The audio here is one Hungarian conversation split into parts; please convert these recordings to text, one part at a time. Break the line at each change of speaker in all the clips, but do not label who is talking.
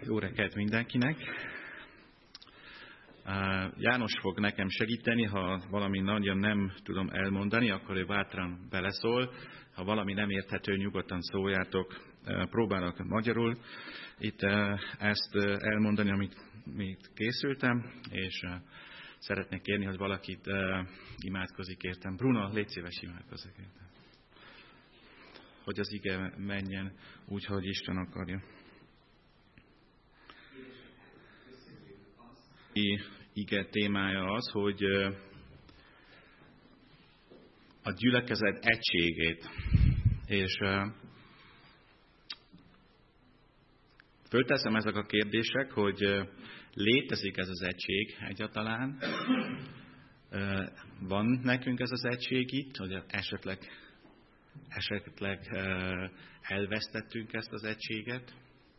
Jó reggelt mindenkinek! János fog nekem segíteni, ha valami nagyon nem tudom elmondani, akkor ő bátran beleszól. Ha valami nem érthető, nyugodtan szóljátok. Próbálok magyarul itt ezt elmondani, amit készültem, és szeretnék kérni, hogy valakit imádkozik értem. Bruno, légy szíves, imádkozik értem. Hogy az ige menjen úgy, hogy Isten akarja. Ige témája az, hogy a gyülekezet egységét. És fölteszem ezek a kérdések, hogy létezik ez az egység egyáltalán? Van nekünk ez az egység itt, hogy esetleg elvesztettünk ezt az egységet?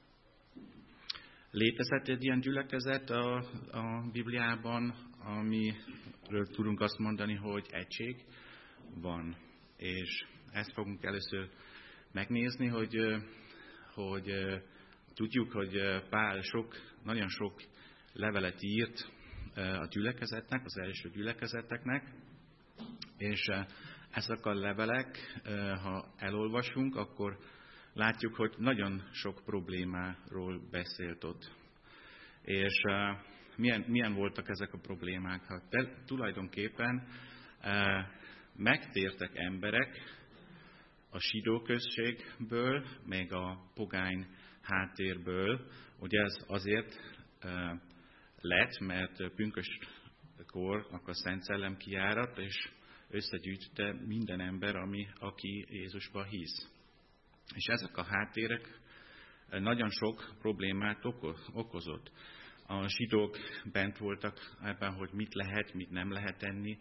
Létezett egy ilyen gyülekezet a Bibliában, amiről tudunk azt mondani, hogy egység van. És ezt fogunk először megnézni, hogy tudjuk, hogy Pál nagyon sok levelet írt a gyülekezetnek, az első gyülekezeteknek, és ezek a levelek, ha elolvasunk, akkor látjuk, hogy nagyon sok problémáról beszélt ott. És milyen voltak ezek a problémák? Tulajdonképpen megtértek emberek a zsidó községből, meg a pogány háttérből. Ugye ez azért lett, mert pünköstkor a Szent Szellem kiáradt, és összegyűjtötte minden ember, aki Jézusba hisz. És ezek a háttérek nagyon sok problémát okozott. A zsidók bent voltak ebben, hogy mit lehet, mit nem lehet tenni,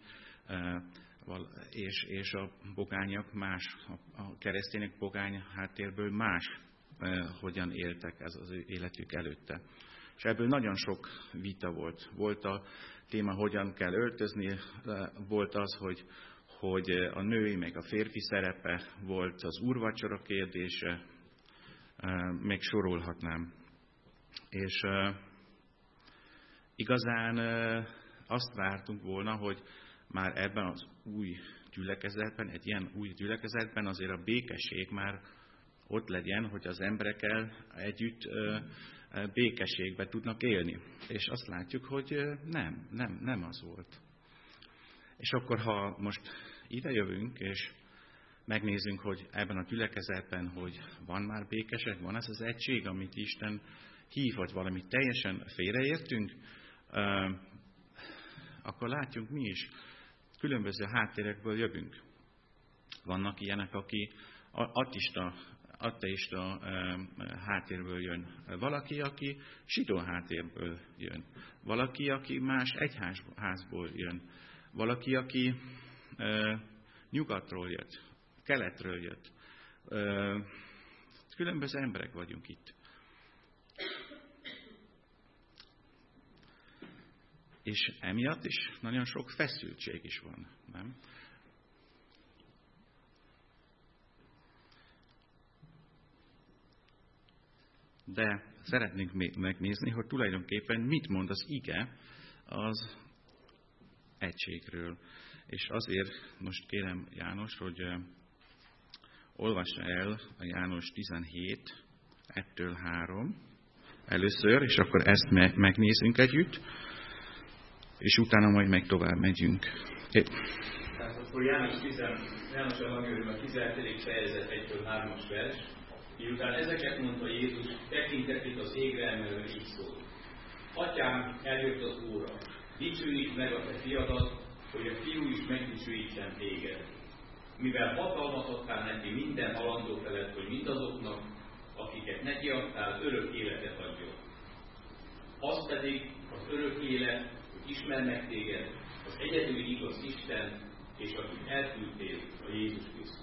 és a pogányok más, a keresztények pogány háttérből más, hogyan éltek ez az ő életük előtte. És ebből nagyon sok vita volt. Volt a téma, hogyan kell öltözni, volt az, hogy a női meg a férfi szerepe, volt az úrvacsora kérdése, még sorolhatnám. És igazán azt vártunk volna, hogy már ebben az új gyülekezetben, egy ilyen új gyülekezetben azért a békesség már ott legyen, hogy az emberekkel együtt békességben tudnak élni. És azt látjuk, hogy nem az volt. És akkor, ha most ide jövünk, és megnézzünk, hogy ebben a gyülekezetben, hogy van már békesek, van ez az egység, amit Isten hív, vagy valamit teljesen félreértünk, akkor látjuk mi is, különböző háttérekből jövünk. Vannak ilyenek, aki ateista háttérből jön. Valaki, aki zsidó háttérből jön. Valaki, aki más egyházból jön. Valaki, aki nyugatról jött, keletről jött. Különböző emberek vagyunk itt. És emiatt is nagyon sok feszültség is van, nem? De szeretnénk még megnézni, hogy tulajdonképpen mit mond az ige az egységről. És azért most kérem János, hogy olvassa el a János 17, 1-3 először, és akkor ezt megnézzünk együtt, és utána majd meg tovább megyünk.
Tehát akkor János evangélium a 17. fejezet 1-3 vers, miután ezeket mondta Jézus, tekintetét az égre emelve így szól. Atyám, eljött az óra, dicsőítsd meg a te fiadat, hogy a fiú is megdicsőítsen téged. Mivel hatalmat adtál neki minden halandó felett, hogy mindazoknak, akiket neki adtál, örök életet adjon. Az pedig az örök élet, hogy ismernek téged, az egyedüli igaz Isten, és akit elküldtél, a Jézus Krisztus.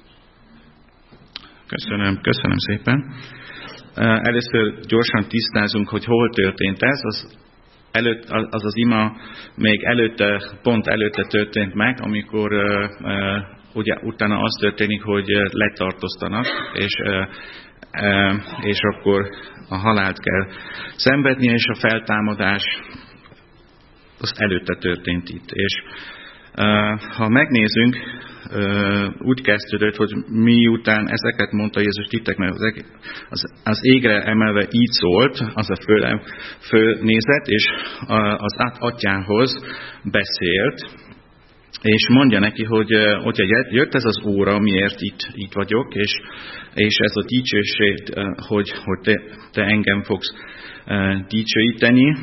Köszönöm szépen. Először gyorsan tisztázunk, hogy hol történt ez. Az ima még pont előtte történt meg, amikor ugye utána az történik, hogy letartóztanak, és és akkor a halált kell szenvednie, és a feltámadás az előtte történt itt. És ha megnézünk, úgy kezdődött, hogy miután ezeket mondta Jézus titteknek, az égre emelve így szólt, az a fölnézett, és az atyához beszélt, és mondja neki, hogy jött ez az óra, miért itt vagyok, és ez a dicsőség, hogy te engem fogsz dicsőíteni,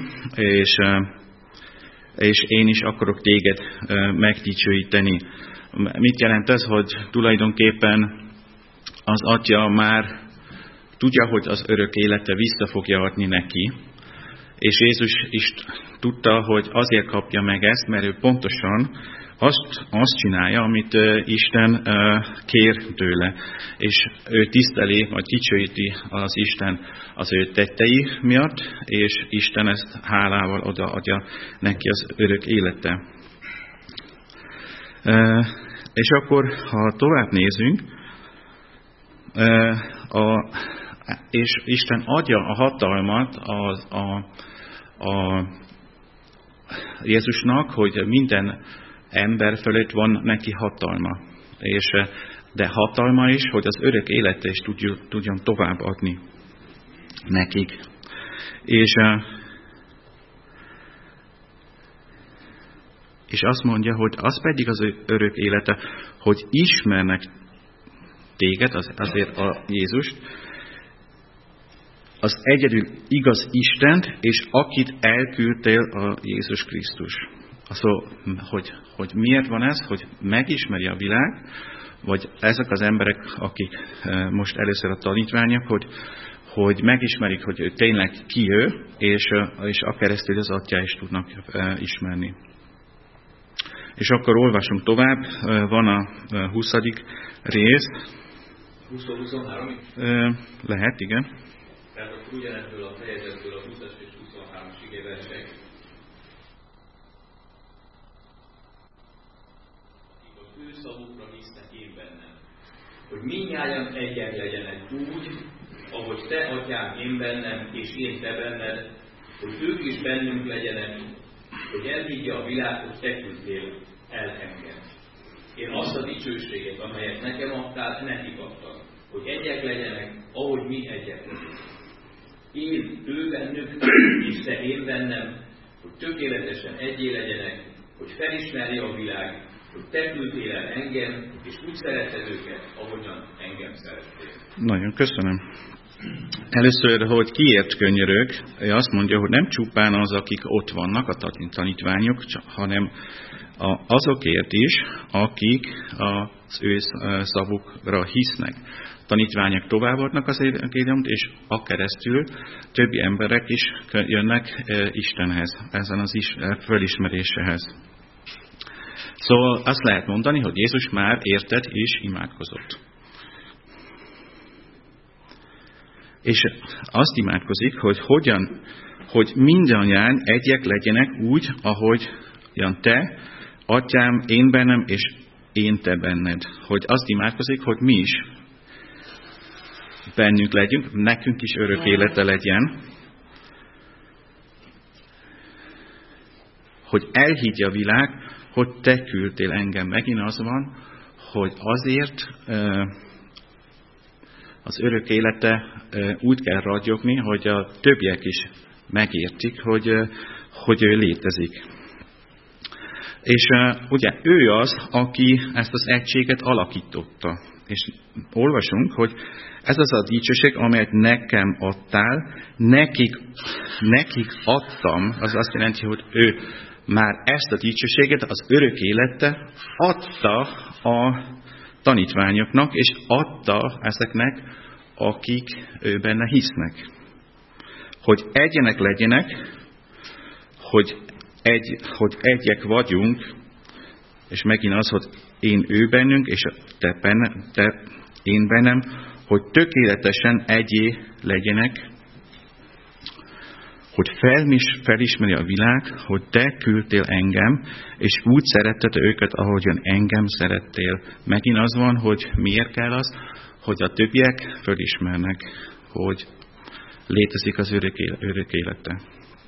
és én is akarok téged megdicsőíteni. Mit jelent ez, hogy tulajdonképpen az atya már tudja, hogy az örök élete vissza fogja adni neki, és Jézus is tudta, hogy azért kapja meg ezt, mert ő pontosan azt csinálja, amit Isten kér tőle, és ő tiszteli, vagy dicsőíti az Isten az ő tettei miatt, és Isten ezt hálával odaadja neki az örök élete. És akkor, ha tovább nézünk, és Isten adja a hatalmat a Jézusnak, hogy minden ember fölött van neki hatalma. De hatalma is, hogy az örök élete is tudjon tovább adni nekik. És azt mondja, hogy az pedig az örök élete, hogy ismernek téged, azért a Jézust, az egyedül igaz Istent, és akit elküldtél a Jézus Krisztus. Szóval, hogy miért van ez, hogy megismeri a világ, vagy ezek az emberek, akik most először a tanítványok, hogy megismerik, hogy ő tényleg ki ő, és keresztül az atyá is tudnak ismerni. És akkor olvasunk tovább, van a 20. rész.
20-23?
Lehet, igen.
Tehát akkor ugyanebből a fejezetből a 20-as és 23-as igéversek. Az ő szavukra hisznek én bennem, hogy mindnyájan egyen legyenek úgy, ahogy te, atyám, én bennem, és én te benned, hogy ők is bennünk legyenek, hogy elhiggye a világ, hogy te küldtél el engem. Én azt a dicsőséget, amelyet nekem adtál, nekik adtam, hogy egyek legyenek, ahogy mi egyek vagyunk. Én ő bennük, és te én bennem, hogy tökéletesen egyé legyenek, hogy felismerje a világ, hogy te küldtél el engem, és úgy szereted őket, ahogyan engem szerettél.
Nagyon köszönöm. Először, hogy kiért könyörög, azt mondja, hogy nem csupán az, akik ott vannak, a tanítványok, hanem azokért is, akik az ő szavukra hisznek. Tanítványok továbbadnak az evangéliumot, és keresztül többi emberek is jönnek Istenhez, ezen az fölismerésehez. Szóval azt lehet mondani, hogy Jézus már értett és imádkozott. És azt imádkozik, hogy mindannyian egyek legyenek úgy, ahogy te, atyám, én bennem, és én te benned. Hogy azt imádkozik, hogy mi is bennünk legyünk, nekünk is örök élete legyen. Hogy elhiggye a világ, hogy te küldtél engem. Megint az van, hogy azért az örök élete úgy kell ragyogni, hogy a többiek is megértik, hogy ő létezik. És ugye ő az, aki ezt az egységet alakította. És olvasunk, hogy ez az a dicsőség, amelyet nekem adtál, nekik adtam, az azt jelenti, hogy ő már ezt a dicsőséget, az örök élete adta a tanítványoknak, és adta ezeknek, akik ő benne hisznek. Hogy egyenek legyenek, hogy egyek vagyunk, és megint az, hogy én ő bennünk, és te én bennem, hogy tökéletesen egyé legyenek, hogy felismeri a világ, hogy te küldtél engem, és úgy szeretted őket, ahogyan engem szerettél. Megint az van, hogy miért kell az, hogy a többiek fölismernek, hogy létezik az örök élete.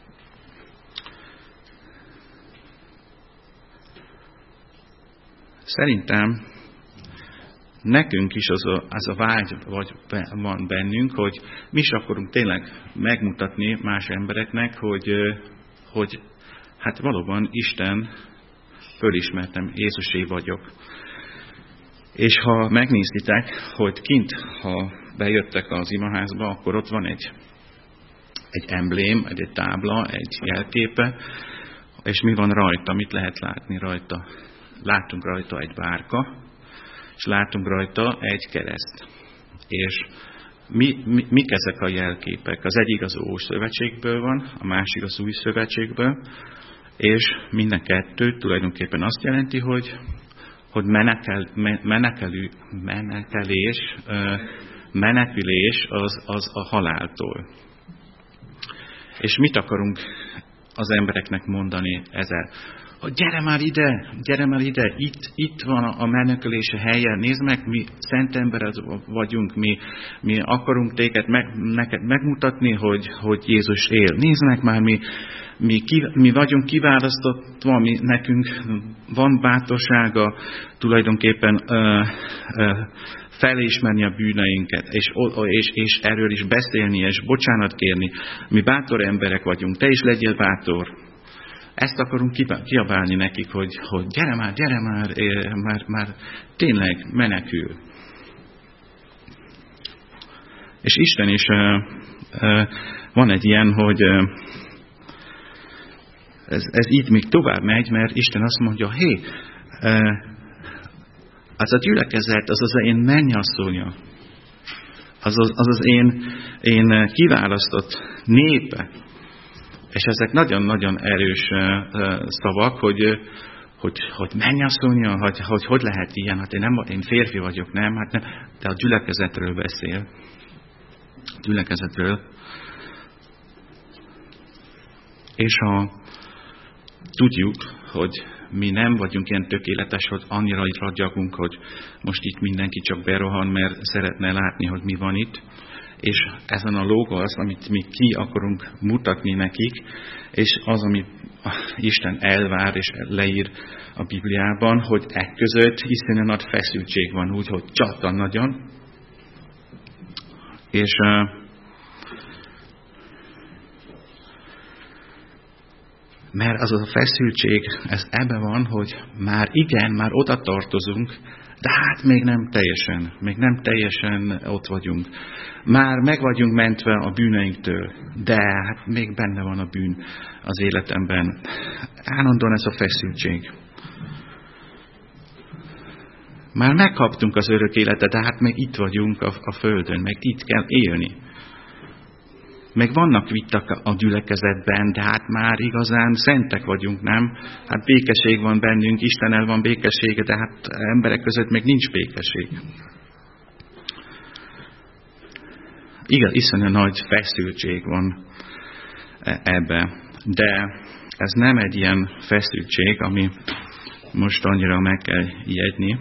Szerintem nekünk is az a vágy van bennünk, hogy mi is akarunk tényleg megmutatni más embereknek, hogy hát valóban Isten fölismertem, Jézusé vagyok. És ha megnézitek, hogy kint, ha bejöttek az imaházba, akkor ott van egy emblém, egy tábla, egy jelképe, és mi van rajta, mit lehet látni rajta? Látunk rajta egy bárka, és látunk rajta egy kereszt. És mik ezek a jelképek? Az egyik az Ószövetségből van, a másik az Új Szövetségből, és mind a kettő tulajdonképpen azt jelenti, hogy menekülés az a haláltól. És mit akarunk az embereknek mondani ezzel? Hogy gyere már ide, itt van a menekülés helye, nézd meg, mi szent emberek vagyunk, mi akarunk neked megmutatni, hogy Jézus él. Nézd meg már, mi vagyunk kiválasztva, nekünk van bátorsága tulajdonképpen felismerni a bűneinket, és erről is beszélni, és bocsánat kérni. Mi bátor emberek vagyunk, te is legyél bátor. Ezt akarunk kiabálni nekik, hogy gyere már, tényleg menekül. És Isten is van egy ilyen, hogy ez így még tovább megy, mert Isten azt mondja, az a gyülekezet, az az én mennyasszonya, az én kiválasztott népe. És ezek nagyon-nagyon erős szavak, hogy mennyasszonya, hogy lehet ilyen, hát én férfi vagyok, nem? Hát nem, de a gyülekezetről beszél. Gyülekezetről. És ha tudjuk, hogy mi nem vagyunk ilyen tökéletes, hogy annyira itt ragyogunk, hogy most itt mindenki csak berohan, mert szeretne látni, hogy mi van itt. És ezen a logo az, amit mi ki akarunk mutatni nekik, és az, amit Isten elvár és leír a Bibliában, hogy között iszonyú nagy feszültség van, úgyhogy csata nagyon. És mert az a feszültség, ez ebben van, hogy már oda tartozunk, de hát még nem teljesen ott vagyunk. Már meg vagyunk mentve a bűneinktől, de hát még benne van a bűn az életemben. Állandóan ez a feszültség. Már megkaptunk az örök életet, de hát még itt vagyunk a földön, meg itt kell élni. Meg vannak viták a gyülekezetben, de hát már igazán szentek vagyunk, nem? Hát békesség van bennünk, Istennel van békessége, de hát emberek között még nincs békesség. Igen, iszonyú nagy feszültség van ebbe, de ez nem egy ilyen feszültség, ami most annyira meg kell jegyni,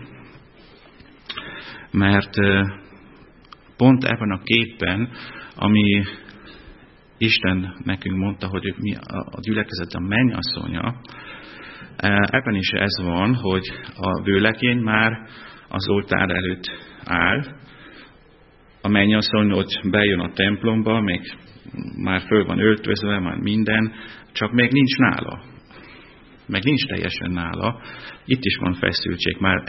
mert pont ebben a képen, ami Isten nekünk mondta, hogy mi a gyülekezet a mennyasszonya, ebben is ez van, hogy a vőlegény már az oltár előtt áll, a mennyasszony ott bejön a templomba, még már föl van öltözve, már minden, csak még nincs nála. Meg nincs teljesen nála. Itt is van feszültség, már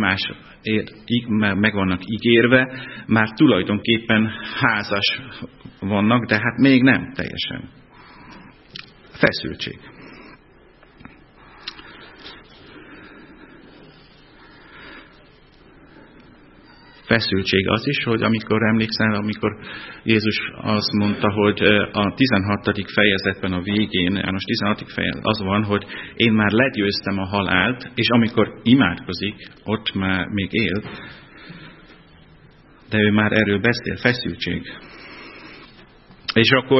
meg vannak ígérve, már tulajdonképpen házas vannak, de hát még nem teljesen. Feszültség. Feszültség az is, hogy amikor Jézus azt mondta, hogy a 16. fejezetben a végén, János 16. fejezet az van, hogy én már legyőztem a halált, és amikor imádkozik, ott már még él, de ő már erről beszél, feszültség. És akkor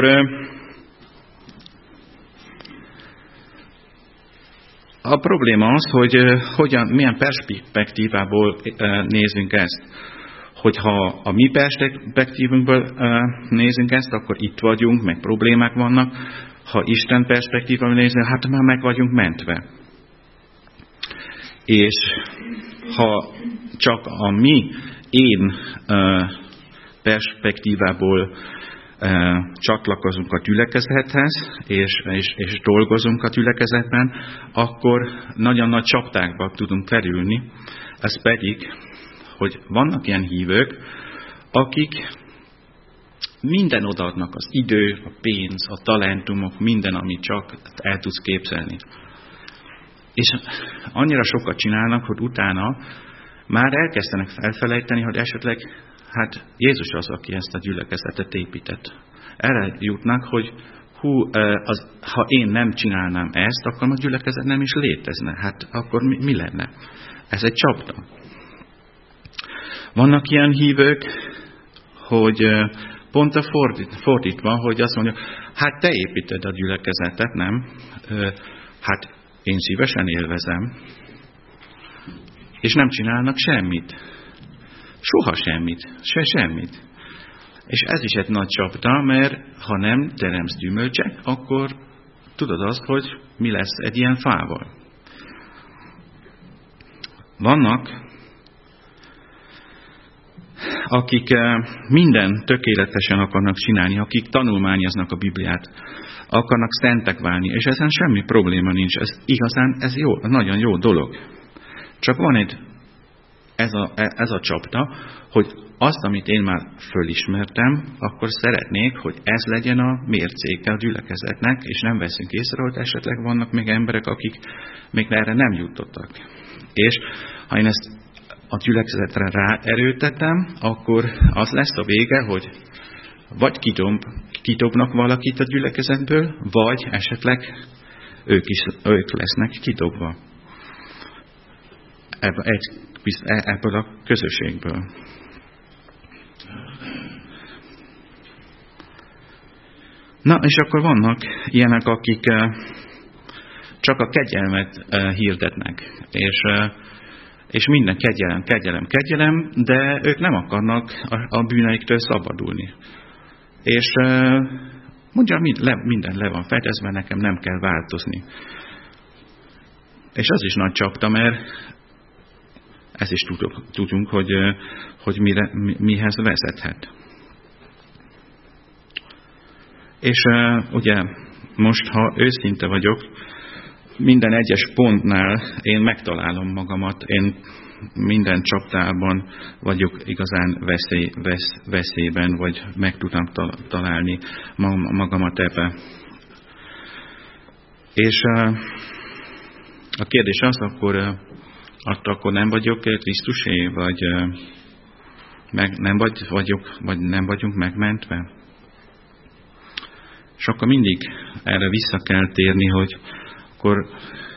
a probléma az, hogy milyen perspektívából nézzünk ezt. hogyha a mi perspektívünkből nézünk ezt, akkor itt vagyunk, meg problémák vannak. Ha Isten perspektívával nézünk, hát már meg vagyunk mentve. És ha csak a én perspektívából csatlakozunk a gyülekezethez, és dolgozunk a gyülekezetben, akkor nagyon nagy csapdákba tudunk kerülni. Ez pedig, hogy vannak ilyen hívők, akik minden odaadnak, az idő, a pénz, a talentumok, minden, amit csak el tudsz képzelni. És annyira sokat csinálnak, hogy utána már elkezdenek felfelejteni, hogy esetleg Jézus az, aki ezt a gyülekezetet épített. Erre jutnak, hogy ha én nem csinálnám ezt, akkor a gyülekezet nem is létezne. Akkor mi lenne? Ez egy csapda. Vannak ilyen hívők, hogy pont a fordítva, hogy azt mondja, te építed a gyülekezetet, nem? Én szívesen élvezem. És nem csinálnak semmit. Soha semmit. Semmit. És ez is egy nagy csapda, mert ha nem teremsz gyümölcsek, akkor tudod azt, hogy mi lesz egy ilyen fával. Vannak, akik minden tökéletesen akarnak csinálni, akik tanulmányoznak a Bibliát, akarnak szentek válni, és ezen semmi probléma nincs. Ez jó, nagyon jó dolog. Csak van ez a csapda, hogy azt, amit én már fölismertem, akkor szeretnék, hogy ez legyen a mércéke a gyülekezetnek, és nem veszünk észre, hogy esetleg vannak még emberek, akik még erre nem jutottak. És ha én ezt a gyülekezetre ráerőltetem, akkor az lesz a vége, hogy vagy kidobnak valakit a gyülekezetből, vagy esetleg ők lesznek kidobva ebből a közösségből. Na, és akkor vannak ilyenek, akik csak a kegyelmet hirdetnek, és minden kegyelem, de ők nem akarnak a bűneiktől szabadulni. És mondja, minden le van fedezve, nekem nem kell változni. És az is nagy csapda, mert ezt is tudunk, hogy mihez vezethet. És ugye most, ha őszinte vagyok, minden egyes pontnál én megtalálom magamat, én minden csapdában vagyok igazán veszélyben, vagy meg tudom találni magamat ebbe. És a kérdés az, akkor nem vagyok Krisztusé, vagy nem vagyunk megmentve? És akkor mindig erre vissza kell térni, hogy akkor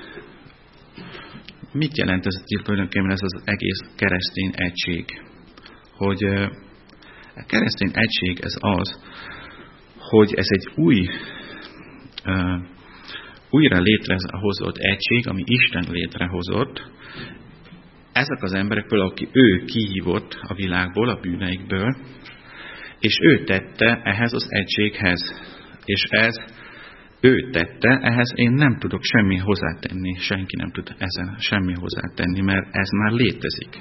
mit jelent ez tulajdonképpen ez az egész keresztény egység? Hogy a keresztény egység ez az, hogy ez egy újra létrehozott egység, ami Isten létrehozott. Ezek az emberekből, aki ő kihívott a világból, a bűneikből, és ő tette ehhez az egységhez. És ő tette, ehhez én nem tudok semmi hozzátenni, senki nem tud ezen semmi hozzátenni, mert ez már létezik.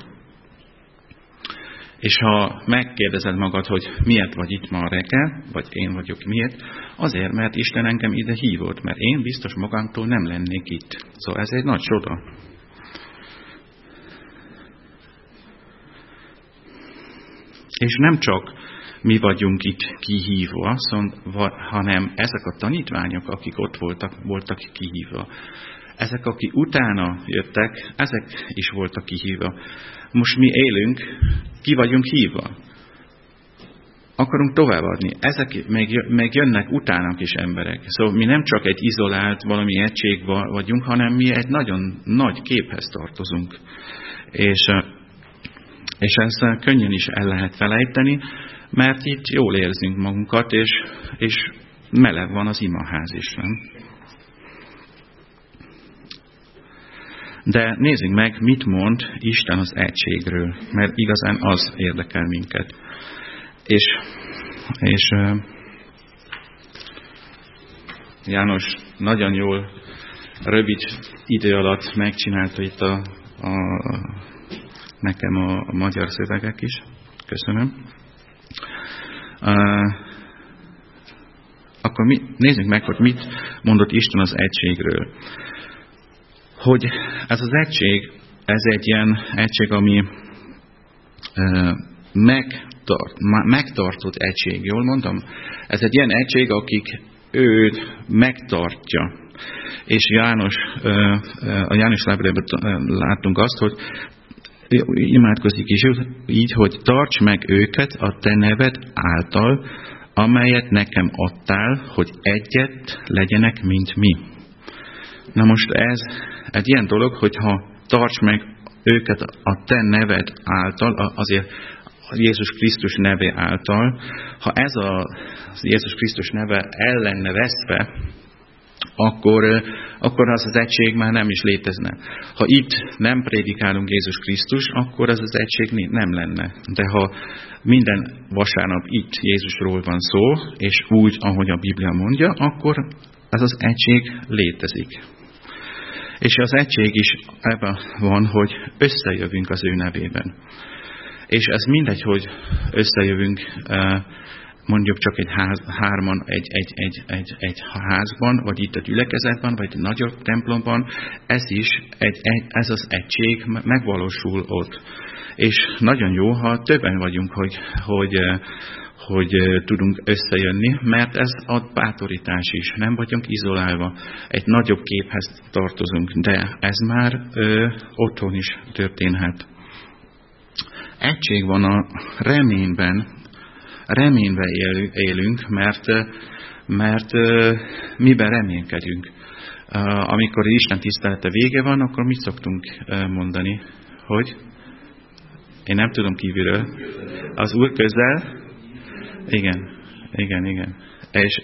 És ha megkérdezed magad, hogy miért vagy itt ma reggel, vagy én vagyok miért, azért, mert Isten engem ide hívott, mert én biztos magamtól nem lennék itt. Szóval ez egy nagy csoda. És nem csak mi vagyunk itt kihívva, hanem ezek a tanítványok, akik ott voltak kihívva. Ezek, akik utána jöttek, ezek is voltak kihívva. Most mi élünk, ki vagyunk hívva. Akarunk továbbadni. Ezek még jönnek utánunk is emberek. Szóval mi nem csak egy izolált valami egység vagyunk, hanem mi egy nagyon nagy képhez tartozunk. És ezt könnyen is el lehet felejteni, mert itt jól érzünk magunkat, és meleg van az imaház is, nem? De nézzük meg, mit mond Isten az egységről, mert igazán az érdekel minket. És János nagyon jól, rövid idő alatt megcsinálta itt nekem a magyar szövegek is. Köszönöm. Akkor nézzük meg, hogy mit mondott Isten az egységről. Hogy ez az egység, ez egy ilyen egység, ami megtartott egység, jól mondom? Ez egy ilyen egység, akik őt megtartja. És a János levelében látunk azt, hogy imádkozik is így, hogy tarts meg őket a te neved által, amelyet nekem adtál, hogy egyet legyenek, mint mi. Na most ez egy ilyen dolog, hogyha tarts meg őket a te neved által, azért Jézus Krisztus neve által, ha ez az Jézus Krisztus neve el lenne veszve, akkor az egység már nem is létezne. Ha itt nem prédikálunk Jézus Krisztus, akkor az egység nem lenne. De ha minden vasárnap itt Jézusról van szó, és úgy, ahogy a Biblia mondja, akkor ez az egység létezik. És az egység is ebben van, hogy összejövünk az ő nevében. És ez mindegy, hogy összejövünk mondjuk csak egy hárman egy házban, vagy itt a gyülekezetben, vagy egy nagyobb templomban, ez az egység megvalósul ott. És nagyon jó, ha többen vagyunk, hogy tudunk összejönni, mert ez ad bátorítás is. Nem vagyunk izolálva, egy nagyobb képhez tartozunk, de ez már otthon is történhet. Egység van a reménybe élünk, mert miben reménykedünk. Amikor Isten tisztelete vége van, akkor mit szoktunk mondani? Hogy? Én nem tudom kívülről. Az Úr közel? Igen. És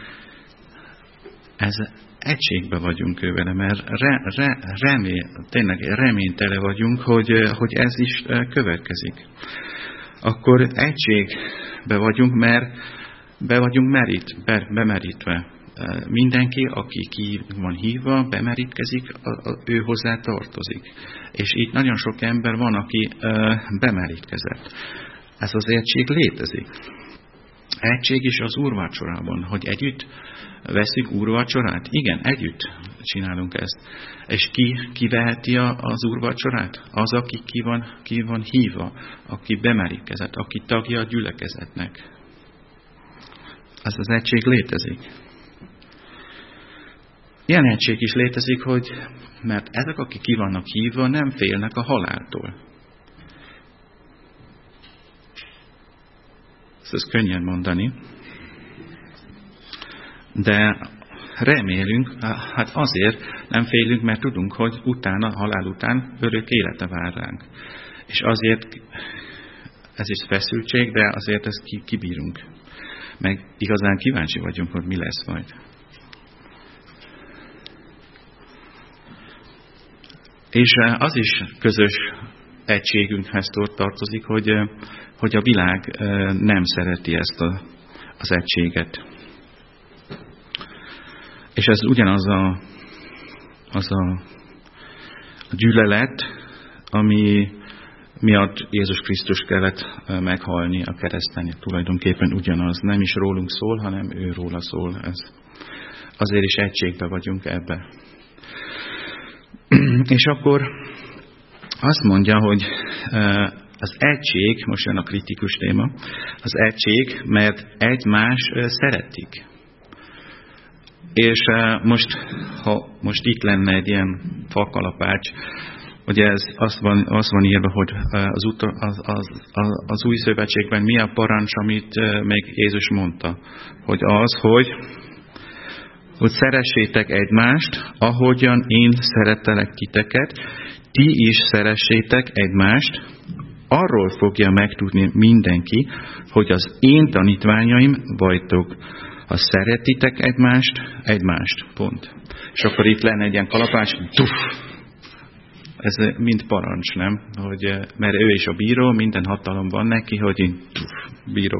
ez egységbe vagyunk vele, mert tényleg reménytele vagyunk, hogy ez is következik. Akkor egységbe vagyunk, mert be vagyunk bemerítve. Mindenki, aki ki van hívva, bemerítkezik, ő hozzá tartozik. És itt nagyon sok ember van, aki bemerítkezett. Ez az egység létezik. Egység is az úrvacsorában, hogy együtt veszik úrvacsorát. Igen, együtt csinálunk ezt. És ki veheti az úrvacsorát? Az, aki ki van hívva, aki bemerítkezett, aki tagja a gyülekezetnek. Ez az egység létezik. Ilyen egység is létezik, mert ezek, akik ki vannak hívva, nem félnek a haláltól. Ez könnyen mondani. De remélünk, hát azért nem félünk, mert tudunk, hogy utána, halál után örök élete vár ránk. És azért ez is feszültség, de azért ezt kibírunk. Meg igazán kíváncsi vagyunk, hogy mi lesz majd. És az is közös egységünkhez tartozik, hogy a világ nem szereti ezt az egységet. És ez ugyanaz a gyűlölet, ami miatt Jézus Krisztus kellett meghalni a kereszten. Tulajdonképpen ugyanaz. Nem is rólunk szól, hanem ő róla szól. Ez. Azért is egységbe vagyunk ebbe. És akkor azt mondja, hogy az egység, most jön a kritikus téma, az egység, mert egymást szeretik. És ha most itt lenne egy ilyen fakalapács, ugye ez azt van írva, hogy az új szövetségben mi a parancs, amit még Jézus mondta, hogy hogy szeressétek egymást, ahogyan én szerettelek titeket, ti is szeressétek egymást, arról fogja megtudni mindenki, hogy az én tanítványaim vagytok, ha szeretitek egymást, pont. És akkor itt lenne egy ilyen kalapács, Ez mind parancs, nem? Hogy, mert ő is a bíró, minden hatalom van neki, hogy én bíró.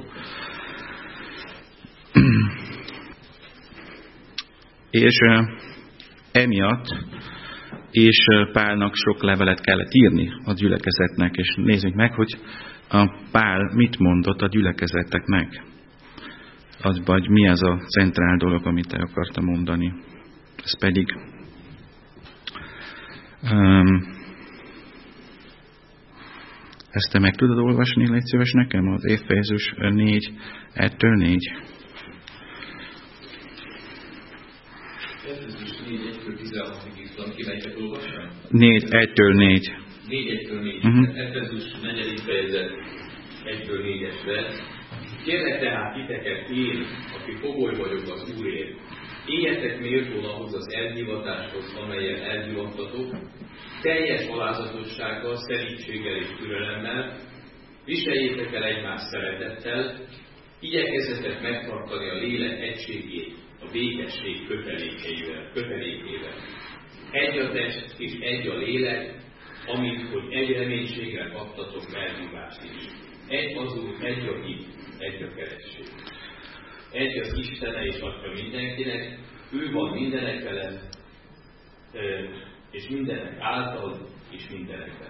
És emiatt és Pálnak sok levelet kellett írni a gyülekezetnek, és nézzük meg, hogy a Pál mit mondott a gyülekezeteknek. Az vagy mi ez a centrál dolog, amit el akartam mondani. Ez pedig ezt te meg tudod olvasni, légy szíves nekem, az Éfézus 4, 1-4.
Éfézus 4, 1-16-ig van, kimelyiket olvassam?
4, 1-4.
4, 1-4. Éfézus 4. fejezet, 1-4-es vers. Kérlek tehát titeket én, aki fogoly vagyok az Úrért, éljetek méltón ahhoz az elhivatáshoz, amelyen elhivattatok, teljes alázatossággal, szelídséggel és türelemmel, viseljétek el egymás szeretettel, igyekezzetek megtartani a lélek egységét a békesség kötelékével. Egy a test és egy a lélek, amit, hogy egy reménységre kaptatok elhívást is. Egy az Úr, egy a hit, egy a keresztség. Egy az Istene és Atya mindenkinek, ő van mindenek felett, és mindenek által, és mindenekben.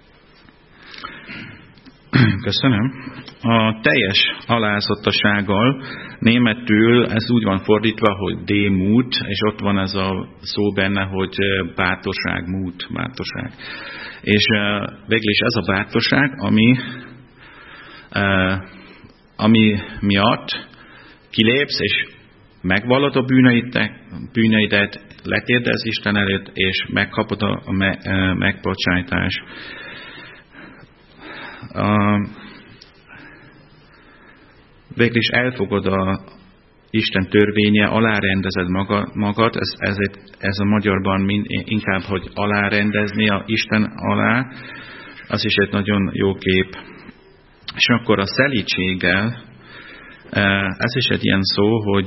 Köszönöm. A teljes alázattasággal németül ez úgy van fordítva, hogy démut, és ott van ez a szó benne, hogy bátorság, mút, bátorság. És végül is ez a bátorság, ami miatt kilépsz, és megvallod a bűneidet, letérdez Isten előtt, és megkapod a megbocsájtást. Végül is elfogod a Isten törvénye, alárendezed magad, ez a magyarban inkább, hogy alárendezni a Isten alá, az is egy nagyon jó kép. És akkor a szelídséggel, ez is egy ilyen szó, hogy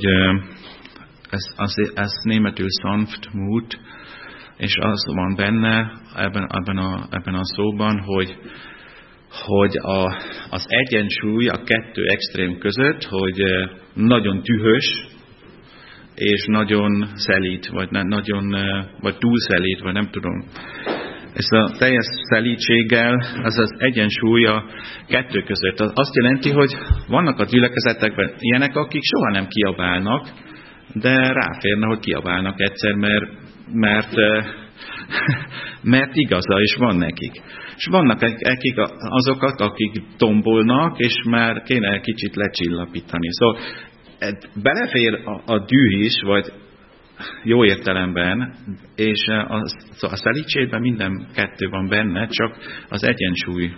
ez németül sanftmut, és az van benne ebben a szóban, hogy az egyensúly a kettő extrém között, hogy nagyon dühös, és nagyon szelíd, vagy túl szelíd, vagy nem tudom. Ez a teljes szelídséggel, az egyensúly a kettő között. Azt jelenti, hogy vannak a gyülekezetekben ilyenek, akik soha nem kiabálnak, de ráférne, hogy kiabálnak egyszer, mert igaza is van nekik. És vannak azokat, akik tombolnak, és már kéne kicsit lecsillapítani. Szóval belefér a düh is, vagy jó értelemben, és a szelídségben minden kettő van benne, csak az egyensúly.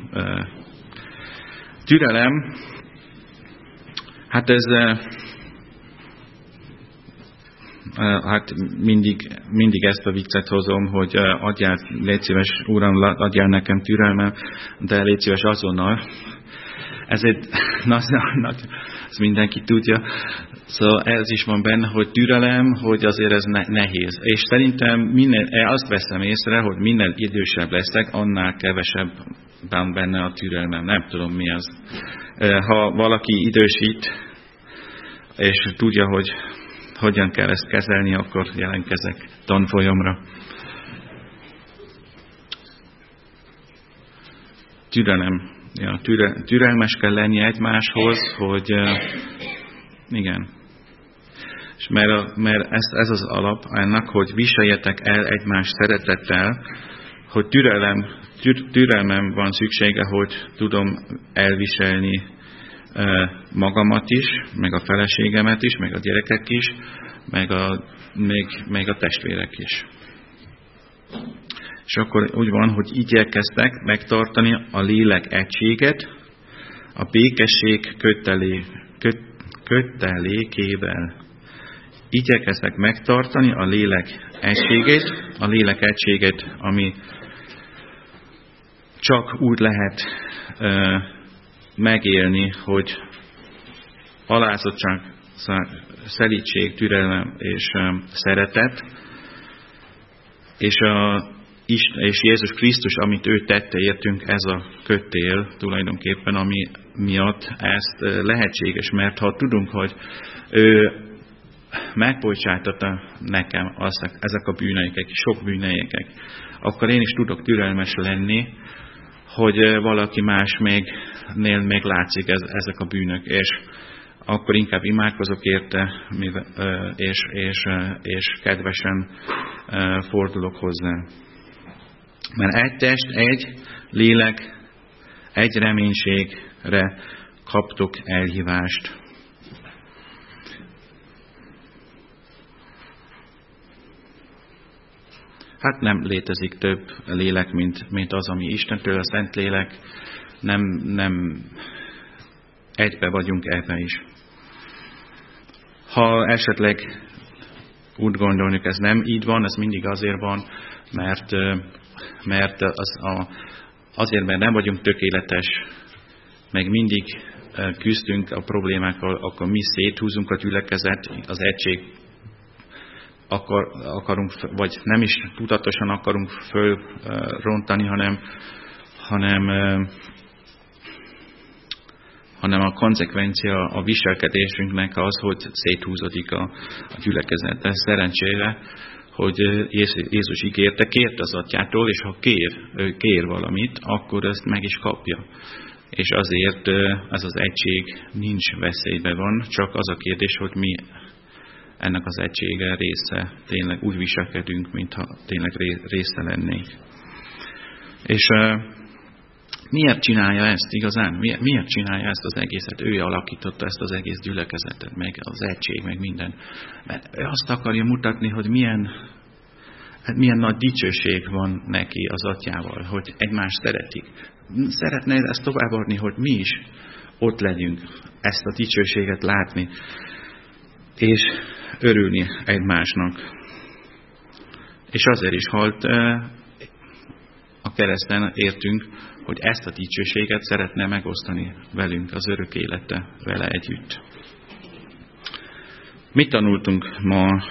Türelem, hát ez mindig ezt a viccet hozom, hogy légy szíves, Uram, adjál nekem türelmem, de légy szíves azonnal. Ez ezt mindenki tudja. Szóval ez is van benne, hogy türelem, hogy azért ez nehéz. És szerintem azt veszem észre, hogy minél idősebb leszek, annál kevesebb van benne a türelmem. Nem tudom mi az. Ha valaki idősít, és tudja, hogy hogyan kell ezt kezelni, akkor jelentkezek tanfolyamra. Türelem. Ja, türelmes kell lenni egymáshoz, hogy igen. És mert ez az alap ennek, hogy viseljetek el egymást szeretettel, hogy türelmem van szüksége, hogy tudom elviselni magamat is, meg a feleségemet is, meg a gyerekek is, meg a testvérek is. És akkor úgy van, hogy igyekeztek megtartani a lélek egységet, a békesség kötelékével. Igyekeztek megtartani a lélek egységet, ami csak úgy lehet megélni, hogy alázottság, szelídség, türelem és szeretet, és Jézus Krisztus, amit ő tette értünk, ez a kötél tulajdonképpen, ami miatt ezt lehetséges, mert ha tudunk, hogy ő megbocsátotta nekem ezek a bűneiket, sok bűneiket, akkor én is tudok türelmes lenni, hogy valaki más még látszik ezek a bűnök, és akkor inkább imádkozok érte, és kedvesen fordulok hozzá. Mert egy test, egy lélek, egy reménységre kaptok elhívást. Hát nem létezik több lélek, mint az, ami Istentől, a Szent Lélek. Nem egybe vagyunk ebbe is. Ha esetleg úgy gondoljuk, ez nem így van, ez mindig azért van, mert azért, mert nem vagyunk tökéletes, meg mindig küzdünk a problémákkal, akkor mi széthúzunk a gyülekezet, az egység akarunk, vagy nem is tudatosan akarunk fölrontani, hanem a konzekvencia a viselkedésünknek az, hogy széthúzódik a gyülekezet. Ez szerencsére, hogy Jézus ígérte, kért az Atyától, és ha kér valamit, akkor ezt meg is kapja. És azért ez az egység nincs veszélyben van, csak az a kérdés, hogy mi ennek az egysége része, tényleg úgy viselkedünk, mintha tényleg része lennénk. És miért csinálja ezt igazán? Miért csinálja ezt az egészet? Ő alakította ezt az egész gyülekezetet, meg az egység, meg minden. Mert ő azt akarja mutatni, hogy milyen nagy dicsőség van neki az Atyával, hogy egymást szeretik. Szeretne ezt továbbadni, hogy mi is ott legyünk, ezt a dicsőséget látni, és örülni egymásnak. És azért is halt a kereszten értünk, hogy ezt a dicsőséget szeretne megosztani velünk az örök élete vele együtt. Mit tanultunk ma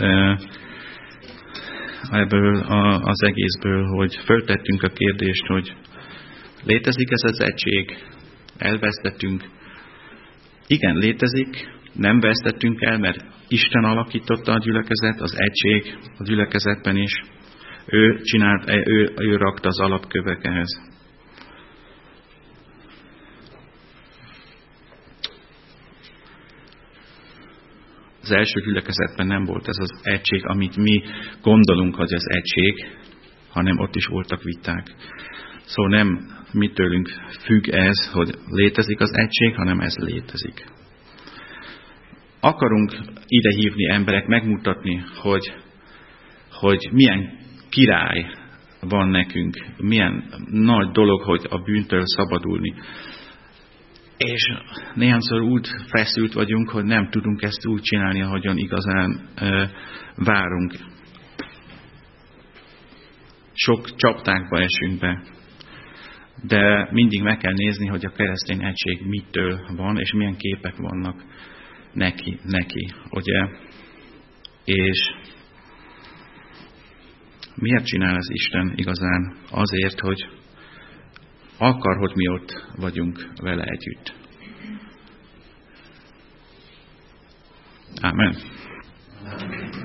ebből az egészből, hogy föltettünk a kérdést, hogy létezik ez az egység, elvesztettünk. Igen, létezik, nem vesztettünk el, mert Isten alakította a gyülekezet, az egység a gyülekezetben is. Ő rakta az alapkövek ehhez. Az első gyülekezetben nem volt ez az egység, amit mi gondolunk, hogy az egység, hanem ott is voltak viták. Szóval nem mi tőlünk függ ez, hogy létezik az egység, hanem ez létezik. Akarunk ide hívni emberek, megmutatni, hogy milyen király van nekünk, milyen nagy dolog, hogy a bűntől szabadulni. És néhányszor úgy feszült vagyunk, hogy nem tudunk ezt úgy csinálni, ahogyan igazán várunk. Sok csapdákba esünk be. De mindig meg kell nézni, hogy a keresztény egység mitől van, és milyen képek vannak neki, ugye? És miért csinál ez Isten igazán? Azért, hogy akar, hogy mi ott vagyunk vele együtt. Amen.